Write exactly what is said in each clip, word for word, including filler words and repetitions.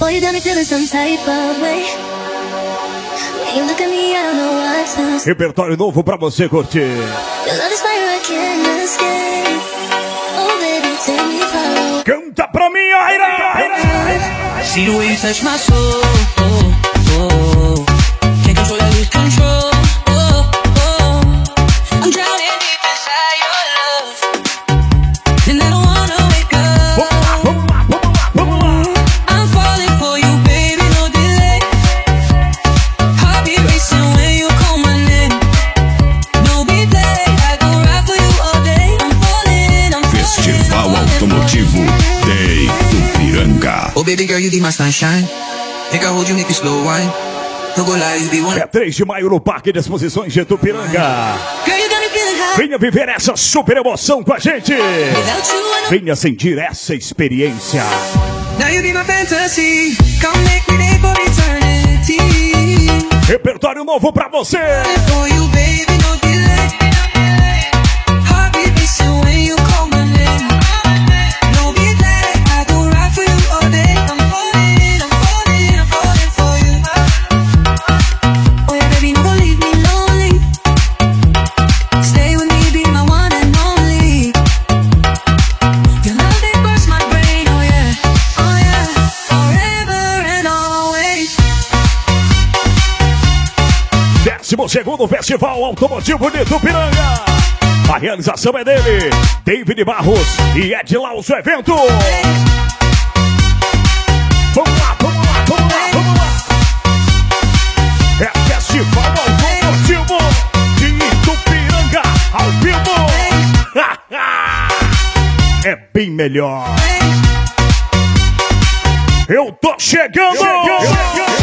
Boy, you got me feeling some type of way. When you look at me, I don't know what to say. Repertório novo pra você curtir. Your love is fire, I can't escape. Oh, baby, take me far away. Canta pra mim, Aira! See the way you touch my soul. Oh, oh. Can't control, I lose control. Oh, oh. I'm drowning deep inside your love, and I don't wanna wake up. Vamos lá, vamos lá, vamos lá, vamos lá. I'm falling for you, baby, no delay. Heartbeat racing when you call my name. No be play, I go ride for you all day. I'm falling, I'm falling. Festival Automotivo Day Tupiranga. Oh baby girl, you be my sunshine. Make I hold you, make you slow wine. No go lie, you be one. É três de maio no Parque de Exposições de Tupiranga. Girl, you got me feeling high. Venha viver essa super emoção com a gente. Without you, I know. Venha sentir essa experiência. Now you be my fantasy. Come make me day for eternity. Repertório novo pra você. For you, baby, no delay. Heartbeat racing when you call my name. No be play, I go ride for you all day. I'm falling, I'm falling, I'm falling for you. Oh yeah, baby, no go leave me lonely. Stay with me, be my one and only. Your love, it bursts my brain, oh yeah, oh yeah. Forever and always. décimo segundo Festival Automotivo de Tupiranga. A realização é dele, David Barros e Ed Lauso Evento. Vamos lá, vamos lá, vamos lá, vamos lá. É Festival Automotivo de Tupiranga ao vivo. É bem melhor. Eu tô chegando. chegando.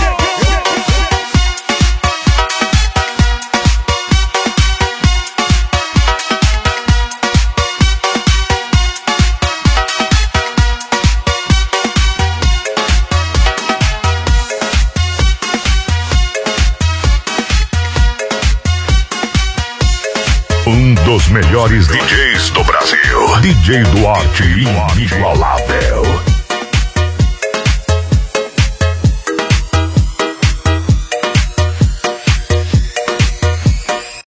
Um dos melhores D Js do Brasil. D J Duarte inigualável.